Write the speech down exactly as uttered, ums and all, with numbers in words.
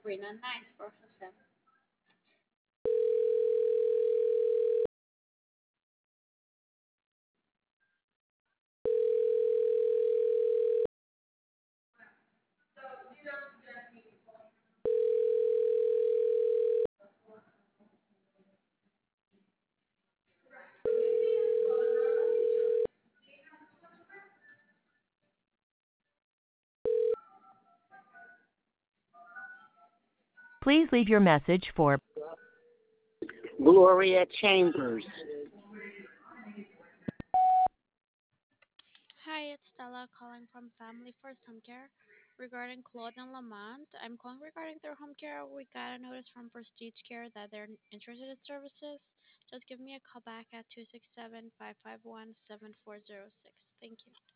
Sabrina. Nice for Jose. Please leave your message for Gloria Chambers. Hi, it's Stella calling from Family First Home Care regarding Claude and Lamont. I'm calling regarding their home care. We got a notice from Prestige Care that they're interested in services. Just give me a call back at two six seven, five five one, seven four zero six. Thank you.